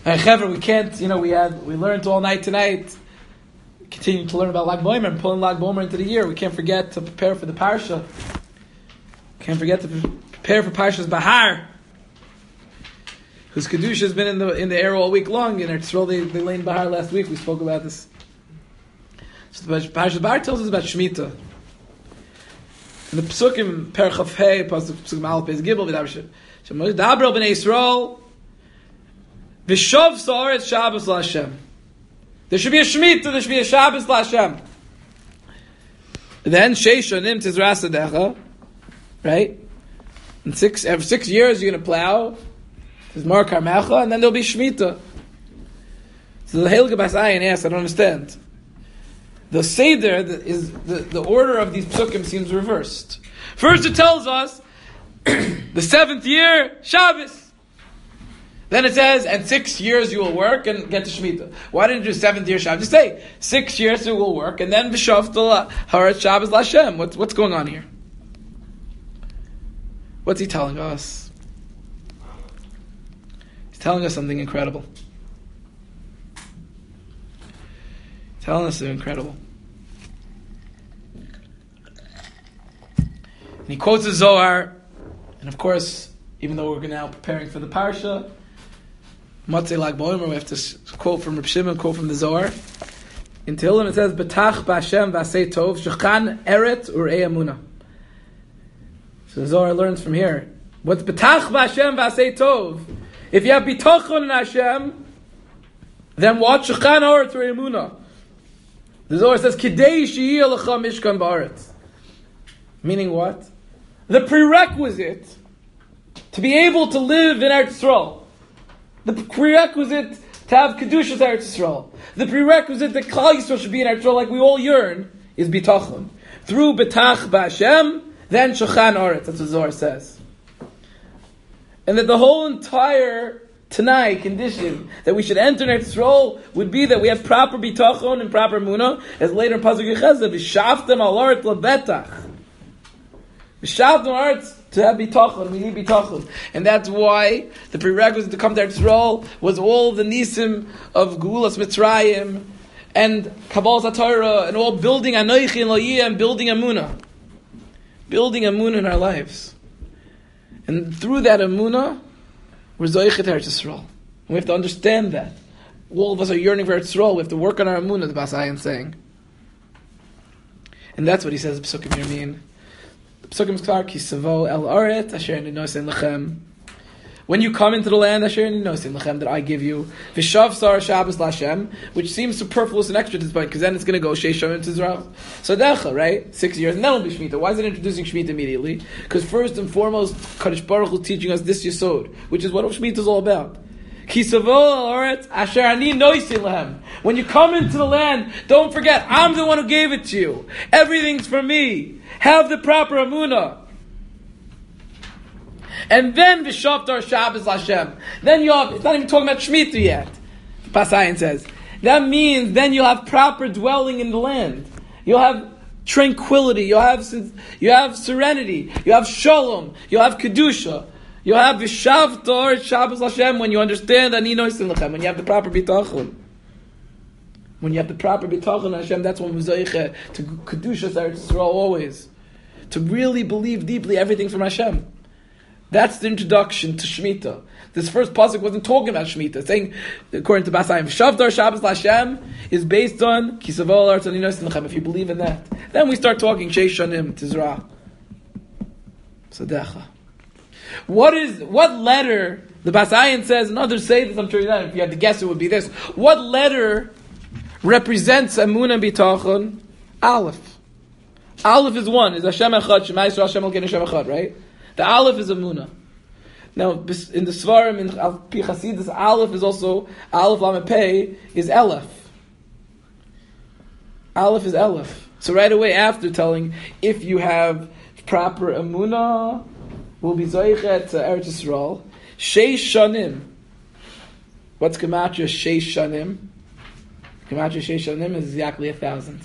And Chevra, we can't, we learned all night tonight, continue to learn about Lag Boimer and pulling Lag Boimer into the year. We can't forget to prepare for the Parsha. Can't forget to prepare for Parshas Bahar, whose Kedusha has been in the air all week long. In Eretz Yisrael, they lay in Bahar last week. We spoke about this. So the Parshas Bahar tells us about Shemitah. And the Pesukim, Perchav Hei, Pesukim Aleph Beis Gimel, Dabrel b'nei Yisrael, V'shov Sa'aretz Shabbos L'Hashem. There should be a Shemitah, there should be a Shabbos L'Hashem. Then, Sheish Shonim Tizra Sadecha, right? Every 6 years you're going to plow, there's Mar Karmecha, and then there'll be Shemitah. So the Heilige Bas Ayin asks, I don't understand. The Seder is the order of these Pesukim seems reversed. First it tells us, the 7th year, Shabbos. Then it says, and 6 years you will work and get to Shemitah. Why didn't you do 7th year Shabbos? Just say, 6 years you will work, and then V'shavta Haaretz Shabbos L'Hashem. What's going on here? What's he telling us? He's telling us something incredible. He's telling us something incredible. And he quotes the Zohar, and of course, even though we're now preparing for the Parsha, Matzei Lag Boimer, we have to quote from Reb Shimon, quote from the Zohar. In Tehillim it says, B'tach b'Hashem v'asei tov, shechan eret urei amuna. So the Zohar learns from here. What's B'tach b'Hashem v'asei tov? If you have bitachon in Hashem, then what? Shechan eret urei amuna. The Zohar says, Kidei she'yeh lecha mishkan ba'aretz. Meaning what? The prerequisite to be able to live in Eretz Yisrael. The prerequisite to have Kedushas Eretz Yisrael. The prerequisite that Klal Yisrael should be in Eretz Yisrael like we all yearn is bitachon. Through betach b'Hashem, then shochan aretz. That's what Zohar says. And that the whole entire Tanai condition that we should enter Eretz Yisrael would be that we have proper bitachon and proper munah, as later in Pasuk Yechezah, v'shavtem al aretz lebetach. V'shavtem al aretz to have bitachon, we need bitachon. And that's why the prerequisite to come to Eretz Yisrael was all the nisim of Geulas Mitzrayim and Kabbalas HaTorah and all building Anoichi and Lo Yeh and building Amunah. Building Amunah in our lives. And through that Amunah, we're Zoichet Eretz Yisrael. And we have to understand that. All of us are yearning for Eretz Yisrael. We have to work on our Amunah, the Bas Ayin saying. And that's what he says in Pesukim Yermin. Pesukim Klar Ki Savo El Aret Asher Ninosin Lechem. When you come into the land Asher Ninosin Lechem that I give you, V'shav Sar Shabbos L'Hashem, which seems superfluous and extra to this point, because then it's going to go Sheish Shonim Tizra Sadecha, right? 6 years, and then it'll be Shemitah. Why is it introducing Shemitah immediately? Because first and foremost, Kadosh Baruch Hu is teaching us this Yesod, which is what Shemitah is all about. Ki Savo El Aret Asher Ani Noisin Lechem. When you come into the land, don't forget, I'm the one who gave it to you. Everything's for me. Have the proper Amunah. And then V'shavtar Shabbos L'Hashem. Then you have, it's not even talking about Shemitah yet. Bas Ayin says. That means then you'll have proper dwelling in the land. You'll have tranquility. You'll have serenity. You'll have Shalom. You'll have Kedusha. You'll have V'shavtar Shabbos L'Hashem when you understand Ani Noisin Lechem. When you have the proper bitachon. When you have the proper bitachon Hashem, that's when we're Zoiche to Kedusha Eretz Yisrael always. To really believe deeply everything from Hashem. That's the introduction to Shemitah. This first pasuk wasn't talking about Shemitah. It's saying, according to Bas Ayin, Shavtar Shabbos L'Hashem is based on Kisavol Arts Ani Noisin Lechem. If you believe in that, then we start talking Sheish Shonim Tizra Sadecha. What letter the Bas Ayin says, and others say this, I'm sure you know, if you had to guess it would be this. What letter represents Amunah Bitachon? Aleph. Aleph is one. Is Hashem Echad, Shema Yisrael Hashem Elokeinu Hashem Echad, right? The Aleph is Amunah. Now, in the Svarim, in Pi Chasidus, Aleph is also, Aleph Lamed Pei is Elef. Aleph is Elef. So right away after telling, if you have proper Amunah, will be Zoichet to Eretz Yisrael. Sheish Shonim. What's Gematria Sheish Shonim? Gematria Sheish Shonim is exactly 1,000.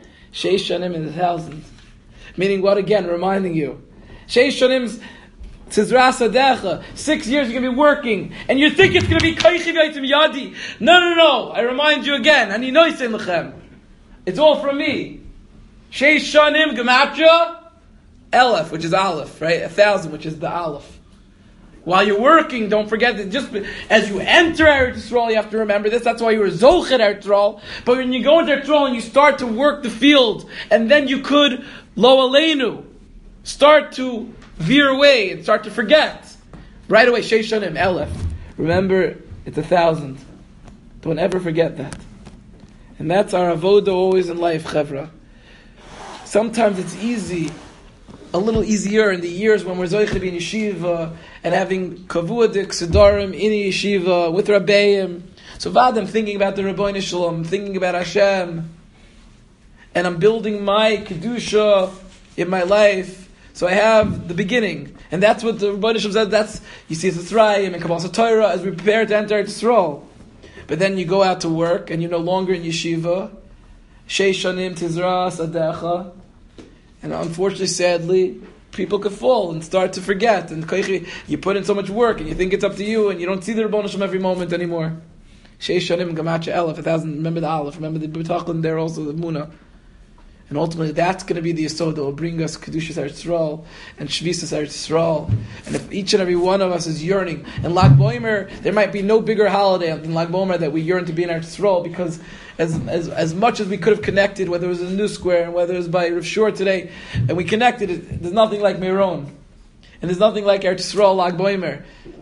Sheish Shonim is 1,000. Meaning what again? Reminding you. Sheish Shonim, Tizras Adecha. 6 years you're going to be working, and you think it's going to be Kaichi V'Aitim Yadi. No. I remind you again. Ani Noisim Lechem. It's all from me. Sheish Shanim Gematria Elef, which is Aleph, right? 1,000, which is the Aleph. While you're working, don't forget that just as you enter Eretz Yisrael, you have to remember this. That's why you were Zochet Eretz Yisrael. But when you go into Eretz Yisrael and you start to work the field, and then you could, Lo Aleinu, start to veer away and start to forget. Right away, Sheish Shanim, Elef. Remember, it's 1,000. Don't ever forget that. And that's our avoda always in life, Chevra. Sometimes it's easy, a little easier in the years when we're Zoiche in Yeshiva and having Kavuadik, Sidarim, in Yeshiva, with Rabbeim. So Vadam, thinking about the Rabbeinu Shalom, thinking about Hashem, and I'm building my Kedusha in my life. So I have the beginning. And that's what the Rabbeinu Shalom says, that's, you see, it's Tzrayim and Kabbalah Torah as we prepare to enter Yisrael. But then you go out to work and you're no longer in Yeshiva. Sheish Shanim Tizras Adecha. And unfortunately, sadly, people could fall and start to forget. And you put in so much work and you think it's up to you and you don't see the Rebbeinu Shalom every moment anymore. Sheish Shanim Gematria Elef, 1,000, remember the Aleph, remember the B'tachlin there also, the Muna. And ultimately, that's going to be the Yesod that will bring us Kedushas Eretz Yisrael and Shvisas Eretz Yisrael. And if each and every one of us is yearning, and Lag Boimer, there might be no bigger holiday than Lag Boimer that we yearn to be in Eretz Yisrael, because as much as we could have connected, whether it was in the New Square and whether it was by Rav Shur today, and we connected, there's nothing like Meron. And there's nothing like Eretz Yisrael, Lag Boimer.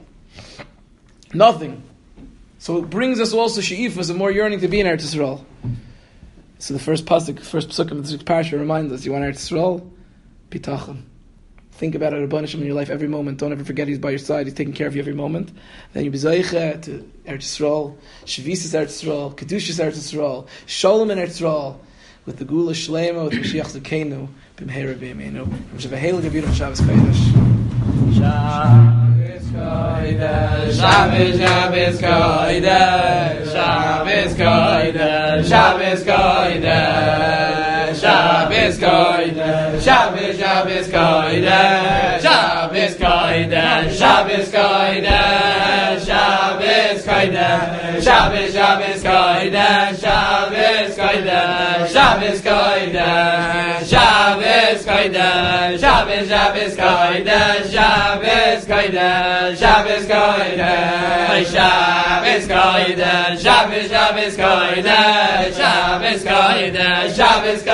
Nothing. So it brings us also She'ifas and more yearning to be in Eretz Yisrael. So the first psukim of this parasha reminds us: you want Eretz Yisrael, bitachon. Think about it, Rebbeinu Shalom in your life every moment. Don't ever forget He's by your side. He's taking care of you every moment. Then you be zeicha to Eretz Yisrael, Shvisas Eretz Yisrael, Kedushas Eretz Yisrael, Shalom in Eretz Yisrael, with the Gula Shlema, with Mashiach Zekenu, b'mheira b'yameinu. From Shavahel Gavirim Shabbos Kodesh. Shabbos Kodesh, Shabbos Kodesh, Shabbos Kodesh, Shabbos Kodesh, Shabbos Kodesh, Shabbos Shabbos Kodesh, Shabbos Kodesh, Shabbos Kodesh, Shabbos Kodesh, Shabbos Shabbos Kodesh, Shabbos Kodesh, Shabbos Kodesh, Shabbos Kodesh, Shabbos Shabbos Kodesh, Shabbos Kodesh, Shabbos Kodesh, Shabbos Kodesh, Shabbos Shabbos Kodesh, Shabbos Kodesh, Shabbos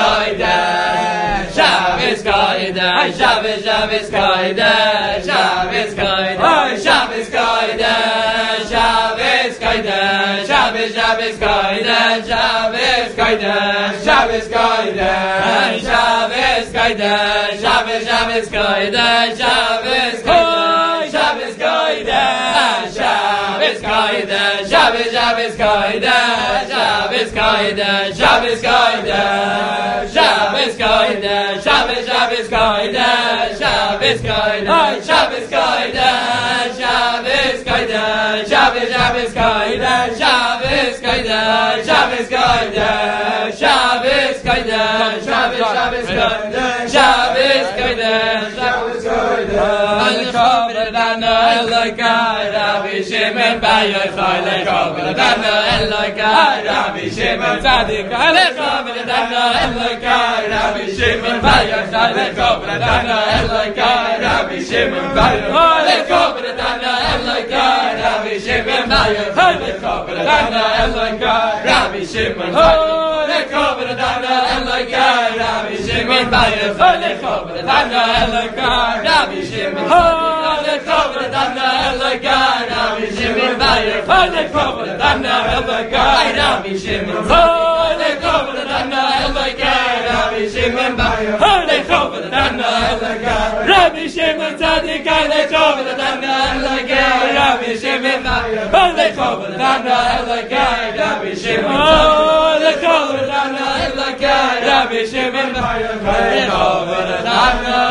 Kodesh, Shabbos Kodesh, Shabbos Shabbos Kodesh, Shabbos Kodesh, Shabbos Kodesh, Shabbos Kodesh, Shabbos Shabbos Kodesh, Shabbos Kodesh, Shabbos Kodesh, Shabbos Kodesh, Shabbos Shabbos Kodesh, Shabbos Kodesh, Shabbos Kodesh, Shabbos Kodesh, Shabbos Shabbos Kodesh, Shabbos Kodesh, Shabbos Kodesh, Shabbos Kodesh, Shabbos Shabbos Kodesh, Shabbos Kodesh, Shabbos Kodesh, Shabbos Kodesh, Shabbos Shabbos Kodesh, Shabbos Kodesh, Shabbos Kodesh, Shabbos Kodesh, Shabbos Shabbos Kodesh, Shabbos Kodesh, Shabbos Kodesh. Lekavdana Elokai, Rabbi Shimon Bar Yochai. Lekavdana Elokai, Rabbi Shimon Tzadik. Lekavdana Elokai, Rabbi Shimon Bar Yochai. Lekavdana Elokai, Rabbi Shimon Bar Yochai. Lekavdana Elokai, Rabbi Shimon Bar Yochai. Lekavdana Elokai, Rabbi Shimon Bar Yochai. Lekavdana Elokai, Rabbi Shimon Bar Yochai. Lekavdana Elokai, Rabbi Shimon Bar Yochai. Lekavdana Elokai, Rabbi Shimon Bar Yochai. Lekavdana Elokai, Rabbi Shimon Bar Yochai. Lekavdana Elokai, Rabbi Shimon Bar Yochai. Lekavdana Elokai, Rabbi Shimon Tzadik. Lekavdana Elokai, Rabbi Shimon Bar Yochai. Lekavdana Elokai, Rabbi Shimon Bar Yochai. Lekavdana Elokai, Rabbi Shimon Bar Yochai. Lekavdana